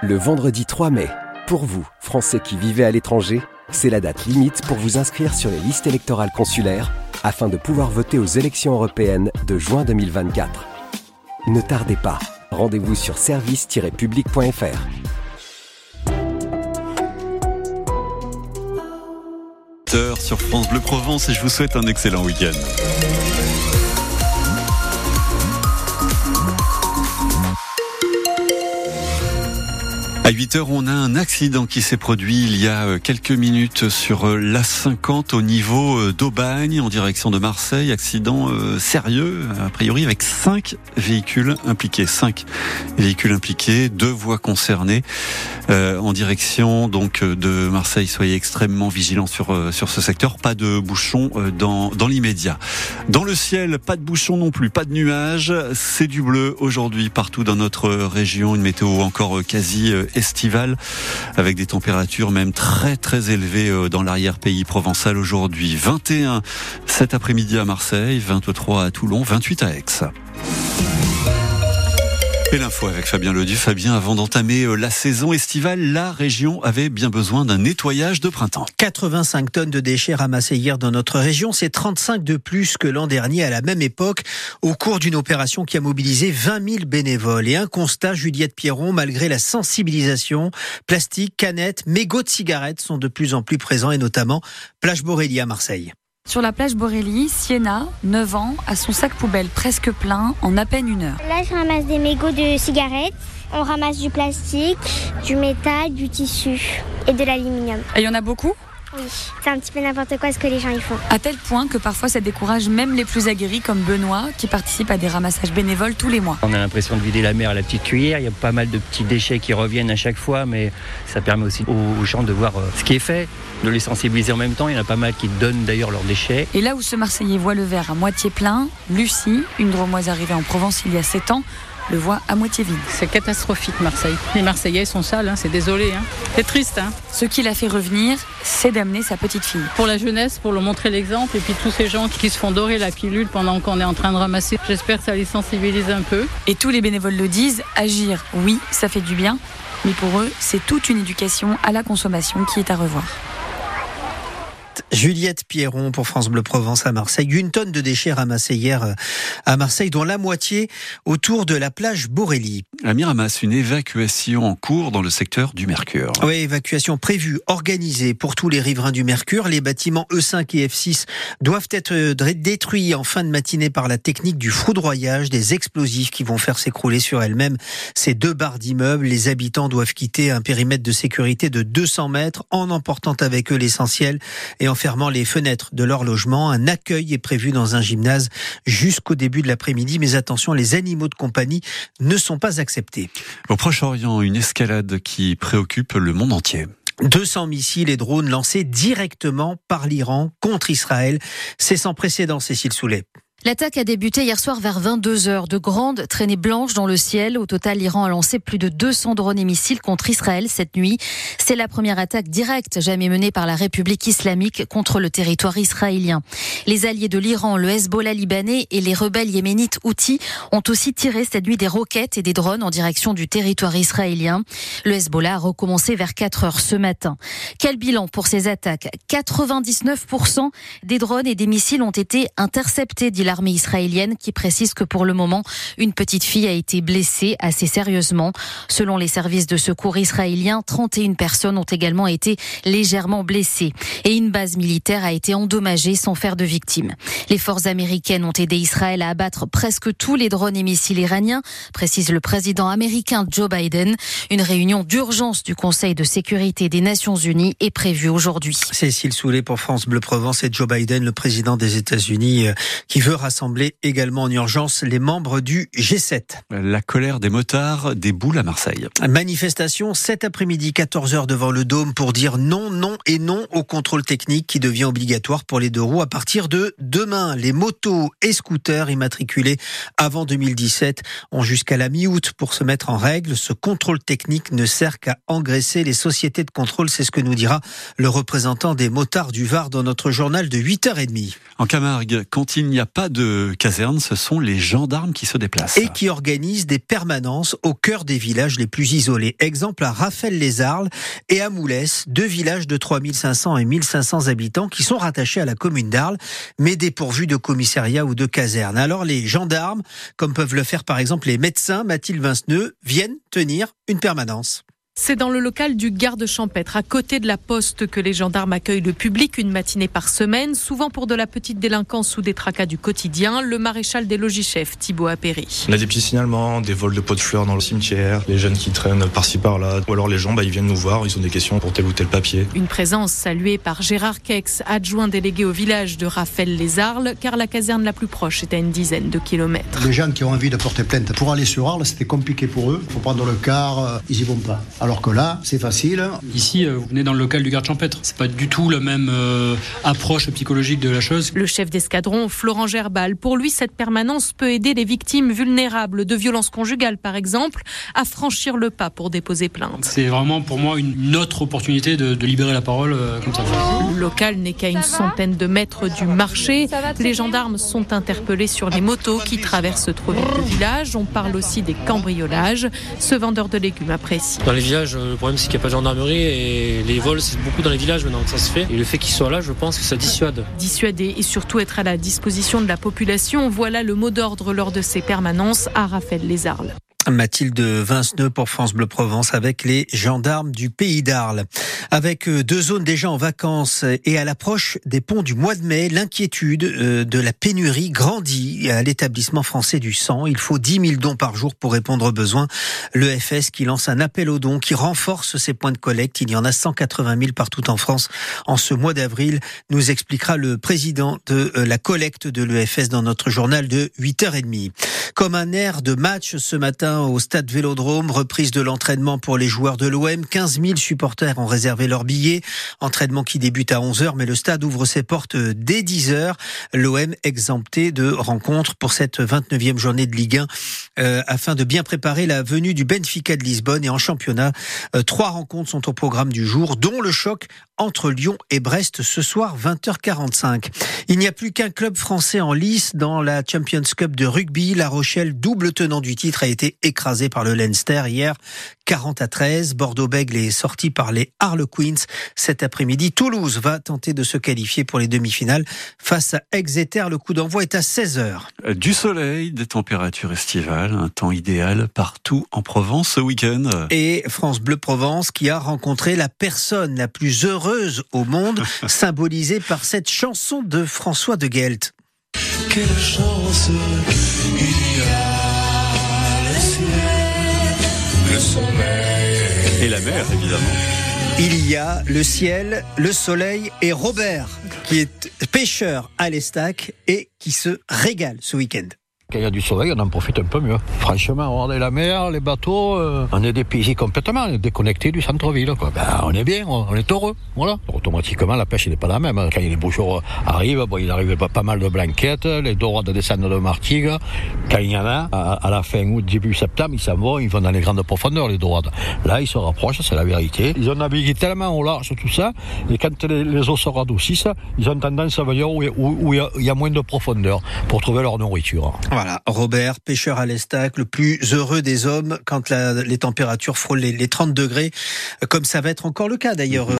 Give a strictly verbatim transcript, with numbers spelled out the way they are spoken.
Le vendredi trois mai, pour vous, Français qui vivez à l'étranger, c'est la date limite pour vous inscrire sur les listes électorales consulaires afin de pouvoir voter aux élections européennes de juin deux mille vingt-quatre. Ne tardez pas, rendez-vous sur service tiret public point f r. Sur France Bleu Provence et je vous souhaite un excellent week-end. À huit heures, on a un accident qui s'est produit il y a quelques minutes sur l'A cinquante au niveau d'Aubagne en direction de Marseille. Accident euh, sérieux, a priori avec cinq véhicules impliqués. Cinq véhicules impliqués, deux voies concernées euh, en direction donc de Marseille. Soyez extrêmement vigilants sur euh, sur ce secteur. Pas de bouchons euh, dans dans l'immédiat. Dans le ciel, pas de bouchons non plus, pas de nuages. C'est du bleu aujourd'hui partout dans notre région. Une météo encore quasi euh, estivale avec des températures même très très élevées dans l'arrière-pays provençal aujourd'hui. vingt et un cet après-midi à Marseille, vingt-trois à Toulon, vingt-huit à Aix. Et l'info avec Fabien Ledu. Fabien, avant d'entamer la saison estivale, la région avait bien besoin d'un nettoyage de printemps. quatre-vingt-cinq tonnes de déchets ramassés hier dans notre région, c'est trente-cinq de plus que l'an dernier à la même époque, au cours d'une opération qui a mobilisé vingt mille bénévoles. Et un constat, Juliette Pierron, malgré la sensibilisation, plastique, canettes, mégots de cigarettes sont de plus en plus présents, et notamment plage Borély à Marseille. Sur la plage Borély, Sienna, neuf ans, a son sac poubelle presque plein en à peine une heure. Là, je ramasse des mégots de cigarettes. On ramasse du plastique, du métal, du tissu et de l'aluminium. Et il y en a beaucoup ? Oui, c'est un petit peu n'importe quoi ce que les gens y font. À tel point que parfois ça décourage même les plus aguerris comme Benoît qui participe à des ramassages bénévoles tous les mois. On a l'impression de vider la mer à la petite cuillère, il y a pas mal de petits déchets qui reviennent à chaque fois, mais ça permet aussi aux gens de voir ce qui est fait, de les sensibiliser en même temps. Il y en a pas mal qui donnent d'ailleurs leurs déchets. Et là où ce Marseillais voit le verre à moitié plein, Lucie, une Drômoise arrivée en Provence il y a sept ans, le voit à moitié vide. C'est catastrophique Marseille. Les Marseillais sont sales, hein, c'est désolé. Hein. C'est triste. Hein. Ce qui l'a fait revenir, c'est d'amener sa petite fille. Pour la jeunesse, pour leur montrer l'exemple, et puis tous ces gens qui se font dorer la pilule pendant qu'on est en train de ramasser. J'espère que ça les sensibilise un peu. Et tous les bénévoles le disent, agir, oui, ça fait du bien, mais pour eux, c'est toute une éducation à la consommation qui est à revoir. Juliette Pierron pour France Bleu Provence à Marseille. Une tonne de déchets ramassés hier à Marseille, dont la moitié autour de la plage Borély. À Miramas, une évacuation en cours dans le secteur du Mercure. Oui, évacuation prévue, organisée pour tous les riverains du Mercure. Les bâtiments E cinq et F six doivent être détruits en fin de matinée par la technique du foudroyage, des explosifs qui vont faire s'écrouler sur elles-mêmes ces deux barres d'immeubles. Les habitants doivent quitter un périmètre de sécurité de deux cents mètres en emportant avec eux l'essentiel et en fermant les fenêtres de leur logement. Un accueil est prévu dans un gymnase jusqu'au début de l'après-midi. Mais attention, les animaux de compagnie ne sont pas acceptés. Au Proche-Orient, une escalade qui préoccupe le monde entier. deux cents missiles et drones lancés directement par l'Iran contre Israël. C'est sans précédent, Cécile Soulet. L'attaque a débuté hier soir vers vingt-deux heures. De grandes traînées blanches dans le ciel. Au total, l'Iran a lancé plus de deux cents drones et missiles contre Israël cette nuit. C'est la première attaque directe jamais menée par la République islamique contre le territoire israélien. Les alliés de l'Iran, le Hezbollah libanais et les rebelles yéménites Houthis ont aussi tiré cette nuit des roquettes et des drones en direction du territoire israélien. Le Hezbollah a recommencé vers quatre heures ce matin. Quel bilan pour ces attaques ? quatre-vingt-dix-neuf pour cent des drones et des missiles ont été interceptés, dit l'armée israélienne, qui précise que pour le moment, une petite fille a été blessée assez sérieusement. Selon les services de secours israéliens, trente et une personnes ont également été légèrement blessées. Et une base militaire a été endommagée sans faire de victimes. Les forces américaines ont aidé Israël à abattre presque tous les drones et missiles iraniens, précise le président américain Joe Biden. Une réunion d'urgence du Conseil de sécurité des Nations Unies est prévue aujourd'hui. Cécile Soulet pour France Bleu Provence et Joe Biden, le président des États-Unis, qui veut rassembler également en urgence les membres du G sept. La colère des motards déboule à Marseille. Manifestation cet après-midi, quatorze heures devant le Dôme pour dire non, non et non au contrôle technique qui devient obligatoire pour les deux roues à partir de demain. Les motos et scooters immatriculés avant deux mille dix-sept ont jusqu'à la mi-août pour se mettre en règle. Ce contrôle technique ne sert qu'à engraisser les sociétés de contrôle. C'est ce que nous dira le représentant des motards du Var dans notre journal de huit heures trente. En Camargue, quand il n'y a pas de caserne, ce sont les gendarmes qui se déplacent. Et qui organisent des permanences au cœur des villages les plus isolés. Exemple à Raphaël-les-Arles et à Moulès, deux villages de trois mille cinq cents et mille cinq cents habitants qui sont rattachés à la commune d'Arles, mais dépourvus de commissariat ou de caserne. Alors les gendarmes, comme peuvent le faire par exemple les médecins, Mathilde Vinceneux, viennent tenir une permanence. C'est dans le local du garde champêtre, à côté de la poste, que les gendarmes accueillent le public une matinée par semaine, souvent pour de la petite délinquance ou des tracas du quotidien. Le maréchal des logis-chefs, Thibaut Appéry. On a des petits signalements, des vols de pots de fleurs dans le cimetière, les jeunes qui traînent par-ci par-là, ou alors les gens bah, ils viennent nous voir, ils ont des questions pour tel ou tel papier. Une présence saluée par Gérard Kex, adjoint délégué au village de Raphaël-les-Arles, car la caserne la plus proche est à une dizaine de kilomètres. Les gens qui ont envie de porter plainte pour aller sur Arles, c'était compliqué pour eux. Il faut prendre le car, ils y vont pas. Alors que là, c'est facile. Ici, vous venez dans le local du garde champêtre. C'est pas du tout la même euh, approche psychologique de la chose. Le chef d'escadron, Florent Gerbal, pour lui, cette permanence peut aider les victimes vulnérables de violences conjugales, par exemple, à franchir le pas pour déposer plainte. C'est vraiment pour moi une autre opportunité de, de libérer la parole euh, comme ça. Le local n'est qu'à une centaine de mètres du marché. Les gendarmes sont interpellés sur les motos qui traversent trop vite le village. On parle aussi des cambriolages. Ce vendeur de légumes apprécie. Dans les villages, le problème c'est qu'il n'y a pas de gendarmerie et les vols c'est beaucoup dans les villages maintenant que ça se fait. Et le fait qu'ils soient là, je pense que ça dissuade. Dissuader et surtout être à la disposition de la population, voilà le mot d'ordre lors de ces permanences à Raphaël-les-Arles. Mathilde Vinceneux pour France Bleu Provence avec les gendarmes du pays d'Arles. Avec deux zones déjà en vacances et à l'approche des ponts du mois de mai, l'inquiétude de la pénurie grandit à l'établissement français du sang. Il faut dix mille dons par jour pour répondre aux besoins. L'E F S qui lance un appel aux dons qui renforce ses points de collecte. Il y en a cent quatre-vingt mille partout en France en ce mois d'avril, nous expliquera le président de la collecte de l'E F S dans notre journal de huit heures trente. Comme un air de match ce matin au stade Vélodrome, reprise de l'entraînement pour les joueurs de l'O M. quinze mille supporters ont réservé leurs billets. Entraînement qui débute à onze heures, mais le stade ouvre ses portes dès dix heures. L'O M exempté de rencontres pour cette vingt-neuvième journée de Ligue un euh, afin de bien préparer la venue du Benfica de Lisbonne. Et en championnat, euh, trois rencontres sont au programme du jour, dont le choc entre Lyon et Brest ce soir vingt heures quarante-cinq. Il n'y a plus qu'un club français en lice dans la Champions Cup de rugby. La Rochelle, double tenant du titre, a été écrasé par le Leinster hier, quarante à treize. Bordeaux-Bègles est sorti par les Harlequins cet après-midi. Toulouse va tenter de se qualifier pour les demi-finales face à Exeter. Le coup d'envoi est à seize heures. Du soleil, des températures estivales, un temps idéal partout en Provence ce week-end. Et France Bleu Provence qui a rencontré la personne la plus heureuse au monde, symbolisée par cette chanson de François de Guelt. Quelle chance il y a le ciel, le soleil et la mer évidemment. Il y a le ciel, le soleil et Robert qui est pêcheur à l'Estac et qui se régale ce week-end. Quand il y a du soleil, on en profite un peu mieux. Franchement, regardez la mer, les bateaux, euh, on est dépaysé complètement, on est déconnecté du centre-ville, quoi. Ben, on est bien, on est heureux, voilà. Automatiquement, la pêche n'est pas la même. Quand les beaux jours arrivent, bon, il arrive pas, pas mal de blanquettes, les dorades descendent de Martigues. Quand il y en a, à, à la fin août, début septembre, ils s'en vont, ils vont dans les grandes profondeurs, les dorades. Là, ils se rapprochent, c'est la vérité. Ils ont navigué tellement au large, tout ça, et quand les, les eaux se radoucissent, ils ont tendance à venir où, où, où il, y a, il y a moins de profondeur pour trouver leur nourriture. Voilà, Robert, pêcheur à l'Estac, le plus heureux des hommes quand la, les températures frôlent les, les trente degrés, comme ça va être encore le cas d'ailleurs.